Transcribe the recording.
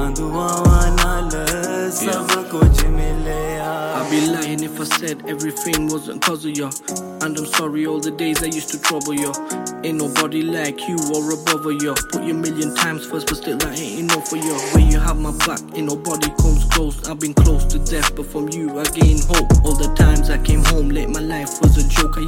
दुआवां नाल सब कुछ मिलया I'd be lying if I said everything wasn't cause of you. And I'm sorry all the days I used to trouble you. Ain't nobody like you or above you. Put you 1,000,000 times first, but still that ain't enough for you. When you have my back, ain't nobody comes close. I've been close to death, but from you I gained hope. All the times I came home late, my life was a joke. I